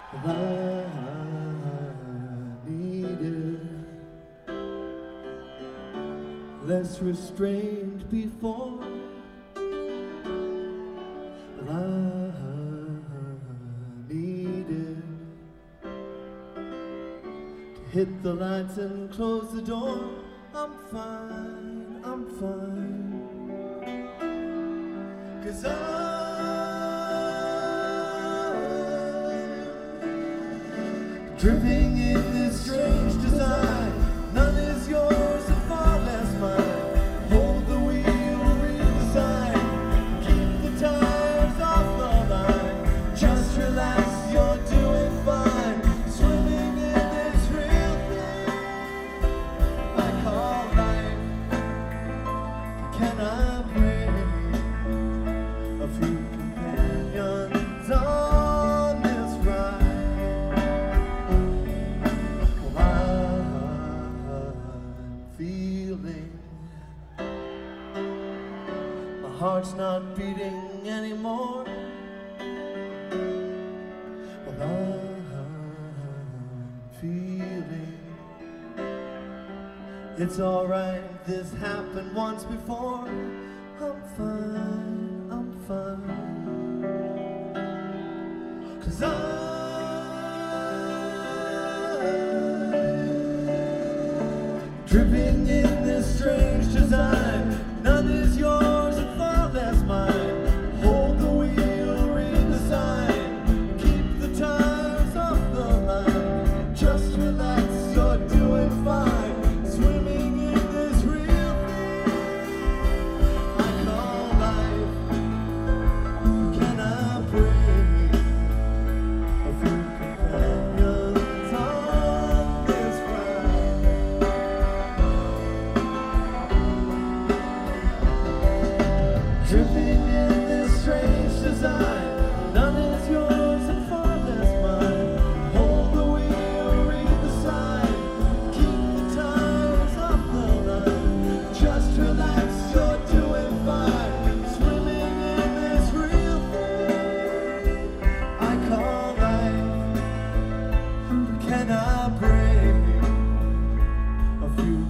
I needed less restrained before. I needed to hit the lights and close the door. I'm fine, I'm fine, 'cause I'm dripping in this strange design. None is yours and far less mine. Hold the wheel, read the sign, keep the tires off the line. Just relax, you're doing fine. Swimming in this real thing I call life. Can I bring a few companions on this ride? Feeling my heart's not beating anymore. Well, I'm feeling it's alright, this happened once before. I'm fine, I'm fine, 'cause I'm dripping in this strange design. None is yours and far less mine. Hold the wheel, read the sign, keep the tires off the line. Just relax, you're doing fine. Swimming in this real thing I call life. Can I bring a few companions on this ride? Dripping in this strange design. None is yours and far less mine. Hold the wheel, read the sign, keep the tires off the line. Just relax, you're doing fine. Swimming in this real thing I call life. Can I bring a few